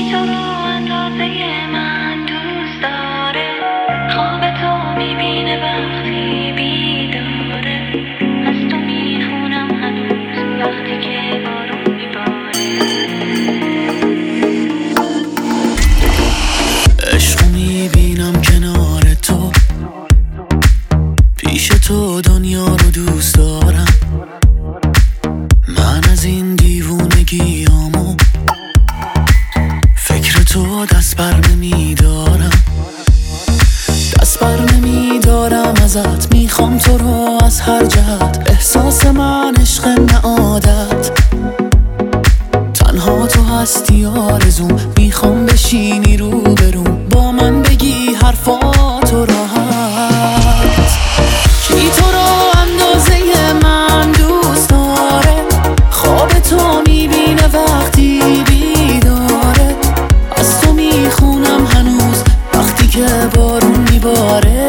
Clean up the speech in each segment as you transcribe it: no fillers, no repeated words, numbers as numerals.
تو رو اندازه من دوست داره، خواب تو میبینه وقتی بیداره، از تو میخونم هنوز وقتی که بارون میباره. عشق میبینم کنار تو، پیش تو دنیا رو دوست دارم. من از این دیوونگیامو فکر تو دست بر نمیدارم، دست بر نمیدارم ازت. میخوام تو رو از هر جهت، احساس من عشق نه عادت. تنها تو هستی آرزوم، میخوام بشینی روبروم، با من بگی حرفاتو راحت. کی تو رو اندازه من دوست داره، خواب تو میبینه وقتی بیداره، از تو میخونم هنوز وقتی که بارون میباره.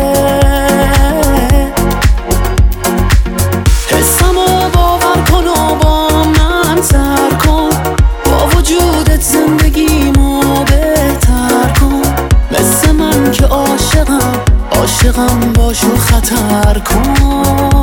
حسمو باور کن و با من سر کن، با وجودت زندگیمو بهتر کن. مثل من که عاشقم باشو خطر کن.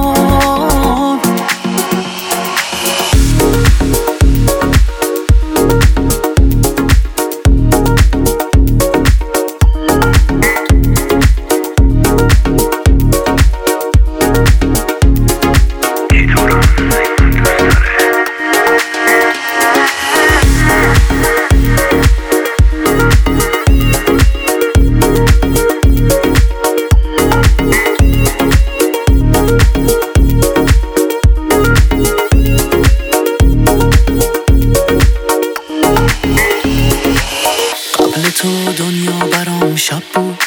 تو دنیا برام شب بود،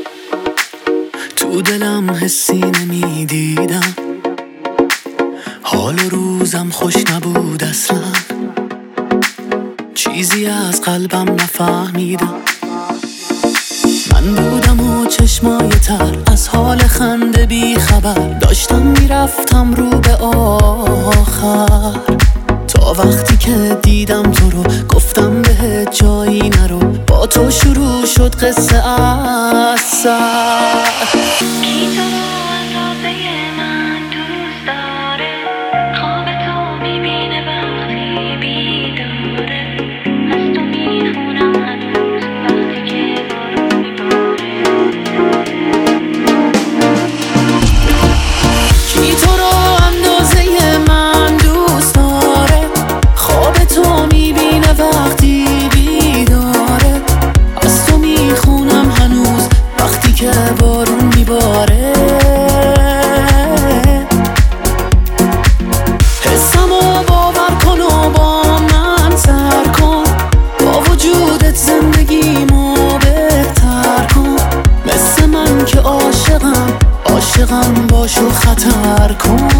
تو دلم حسی نمیدیدم، حال و روزم خوش نبود اصلا، چیزی از قلبم نفهمیدم. من بودم و چشمای تر از حال خنده بی خبر، داشتم میرفتم رو به آخر، تا وقتی که دیدم تو رو گفتم بهت جایی نرو، با تو شروع شد قصه از سر. کی تو رو اندازه من دوست داره، خواب تو میبینه وقتی بیداره، از تو میخونم هنوز وقتی که بارون میباره. کی تو رو اندازه من دوست داره، خواب تو میبینه وقتی بیداره، از تو میخونم هنوز وقتی که بارون میباره. حسمو باور کن و با من سر کن، با وجودت زندگیمو بهتر کن. مثل من که عاشقم باشو خطر کن.